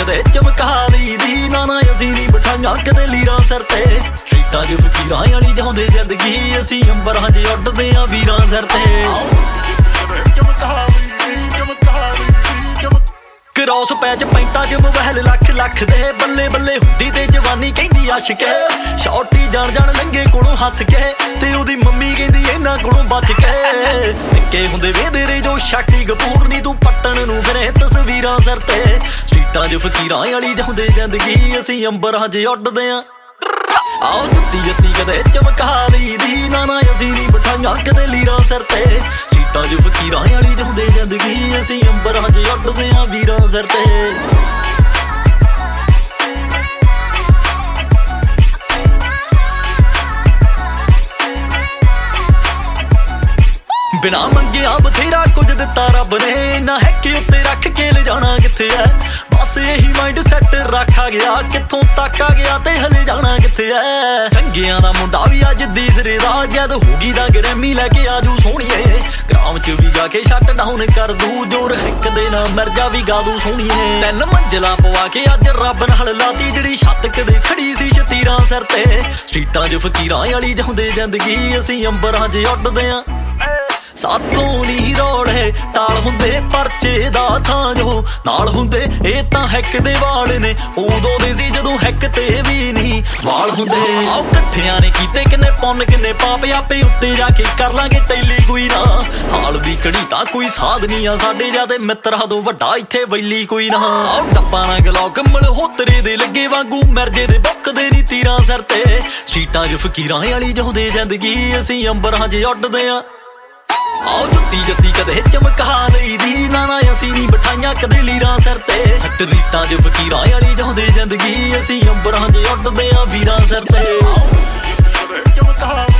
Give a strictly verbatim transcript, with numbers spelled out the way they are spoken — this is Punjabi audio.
ਕਦੇ ਚਮਕਾ ਲਈ ਦੀ ਨਾ ਨਾ ਅਸੀਂ ਨਹੀਂ ਬਿਠਾਈਆਂ ਕਦੇ ਲੀਰਾਂ ਸਿਰ ਤੇ ਸਟਰੀਟਾਂ 'ਚ ਫਕੀਰਾਂ ਵਾਲੀ ਜਾਂਦੇ ਜ਼ਿੰਦਗੀ ਅਸੀਂ ਅੰਬਰਾਂ 'ਚ ਉੱਡਦੇ ਆਂ ਵੀਰਾਂ ਸਿਰ ਤੇ ਕਰੌਸ ਪੈਚ ਪੈਂਟਾਂ 'ਚ ਮੋਬਾਈਲ ਲੱਖ ਲੱਖ ਦੇ ਬੱਲੇ ਬੱਲੇ ਹੁੰਦੀ ਤੇ ਜਵਾਨੀ ਕਹਿੰਦੀ ਆਸ਼ਕ ਸ਼ੌਟੀ ਜਾਣ ਜਾਣ ਲੰਗੇ ਕੋਲੋਂ ਹੱਸ ਕੇ ਤੇ ਉਹਦੀ ਮੰਮੀ ਕਹਿੰਦੀ ਇਹਨਾਂ ਕੋਲੋਂ ਬਚ ਕੇ ਨਿੱਕੇ ਹੁੰਦੇ ਵੇਦੇ ਰੇ ਜੋ ਸ਼ਾਕੀ ਕਪੂਰ ਨੀ ਤੂੰ ਪੱਟਣ ਨੂੰ ਫਿਰੇ ਤਸਵੀਰਾਂ ਸਿਰ ਤੇ ਸਟਰੀਟਾਂ 'ਚ ਫਕੀਰਾਂ ਵਾਲੀ ਜਾਂਦੇ ਜ਼ਿੰਦਗੀ ਅਸੀਂ ਅੰਬਰਾਂ 'ਚ ਉੱਡਦੇ ਆਂ ਆਓ ਜੁੱਤੀ ਜੱਤੀ ਕਦੇ ਚਮਕਾ ਲਈ ਦੀ ਨਾ ਨਾ ਅਸੀਂ ਨਹੀਂ ਬਿਠਾਈਆਂ ਕਦੇ ਲੀਰਾਂ ਸਿਰ ਤੇ ਸਟਰੀਟਾਂ 'ਚ ਫਕੀਰਾਂ ਵਾਲੀ ਜਾਂਦੇ ਜ਼ਿੰਦਗੀ ਅਸੀਂ ਅੰਬਰਾਂ 'ਚ ਉੱਡਦੇ ਆਂ ਵੀਰਾਂ ਸਿਰ ਤੇ ਬਿਨਾ ਮੰਗਿਆ ਬਥੇਰਾ ਕੁਝ ਦਿੱਤਾ ਰੱਬ ਨੇ ਨਾ ਹੈ ਕਿ ਉੱਤੇ ਰੱਖ ਕੇ ਲੈ ਜਾਣਾ ਕਿੱਥੇ ਐ ਬਸ ਇਹੀ ਮਾਈਂਡ ਸੈਟ ਰੱਖਾ ਗਿਆ ਕਿੱਥੋਂ ਤੱਕ ਆ ਗਿਆ ਤੇ ਹਲੇ ਜਾਣਾ ਕਿੱਥੇ ਐ ਚੰਗਿਆਂ ਦਾ ਮੁੰਡਾ ਵੀ ਅੱਜ ਦੀਸਰੇ ਦਾ ਜਦ ਹੋਗੀ ਦਾ ਗਰੈਮੀ ਲੈ ਕੇ ਆਜੂ ਸੋਹਣੀਏ ਗ੍ਰਾਮ 'ਚ ਵੀ ਜਾ ਕੇ ਸ਼ਟ ਡਾਊਨ ਕਰ ਦੂ ਜੋਰ ਇੱਕ ਦੇ ਨਾ ਮਿਰਜਾ ਵੀ ਗਾ ਦੂ ਸੋਹਣੀਏ ਤਿੰਨ ਮੰਜ਼ਲਾ ਪਵਾ ਕੇ ਅੱਜ ਰੱਬ ਨਾਲ ਲਾਤੀ ਜਿਹੜੀ ਛੱਤ ਕਦੇ ਖੜੀ ਸੀ ਸ਼ਤੀਰਾਂ ਸਿਰ ਤੇ ਸਟਰੀਟਾਂ 'ਚ ਫਕੀਰਾਂ ਵਾਲੀ ਜਾਂਦੇ ਜ਼ਿੰਦਗੀ ਅਸੀਂ ਅੰਬਰਾਂ 'ਚ ਉੱਡਦੇ ਆਂ ਸਾਥੋਂ ਨੀ ਰੋੜੇ ਟਾਲ ਹੁੰਦੇ ਪਰਚੇ ਦਾ ਥਾਂ ਜੋ ਨਾਲ ਹੁੰਦੇ ਇਹ ਤਾਂ ਹੈਕ ਦੇ ਵਾਲ ਨੇ ਉਦੋਂ ਦੇ ਸੀ ਜਦੋਂ ਹੈਕ ਤੇ ਵੀ ਨਹੀਂ ਵਾਲ ਹੁੰਦੇ ਆਓ ਇਕੱਠਿਆਂ ਨੇ ਕੀਤੇ ਕਿੰਨੇ ਪੁੰਨ ਕਿੰਨੇ ਪਾਪ ਆਪੇ ਉੱਤੇ ਜਾ ਕੇ ਕਰ ਲਾਂਗੇ ਟੈਲੀ ਕੋਈ ਨਾ ਹਾਲ ਦੀ ਘੜੀ ਤਾਂ ਕੋਈ ਸਾਧ ਨਹੀਂ ਆ ਸਾਡੇ ਜਿਆਦੇ ਮਿੱਤਰਾਂ ਤੋਂ ਵੱਡਾ ਇੱਥੇ ਵੈਲੀ ਕੋਈ ਨਾ ਆਓ ਡੱਪਾ ਨਾ ਗਲੌਕ ਮਲਹੋਤਰੇ ਦੇ ਲੱਗੇ ਵਾਂਗੂ ਮਿਰਜੇ ਦੇ ਬੁੱਕਦੇ ਨੀ ਤੀਰਾਂ ਸਿਰ ਤੇ ਸਟਰੀਟਾਂ 'ਚ ਫਕੀਰਾਂ ਵਾਲੀ ਜਾਂਦੇ ਜ਼ਿੰਦਗੀ ਅਸੀਂ ਅੰਬਰਾਂ 'ਚ ਉੱਡਦੇ ਆਂ ਆਓ ਜੁੱਤੀ ਜੱਤੀ ਕਦੇ ਚਮਕਾ ਲਈ ਦੀ ਨਾ ਨਾ ਅਸੀਂ ਨਹੀਂ ਬਿਠਾਈਆਂ ਕਦੇ ਲੀਰਾਂ ਸਿਰ ਤੇ ਸਟਰੀਟਾਂ 'ਚ ਫਕੀਰਾਂ ਵਾਲੀ ਜਾਂਦੇ ਜ਼ਿੰਦਗੀ ਅਸੀਂ ਅੰਬਰਾਂ 'ਚ ਉੱਡਦੇ ਆਂ ਵੀਰਾਂ ਸਿਰ ਤੇ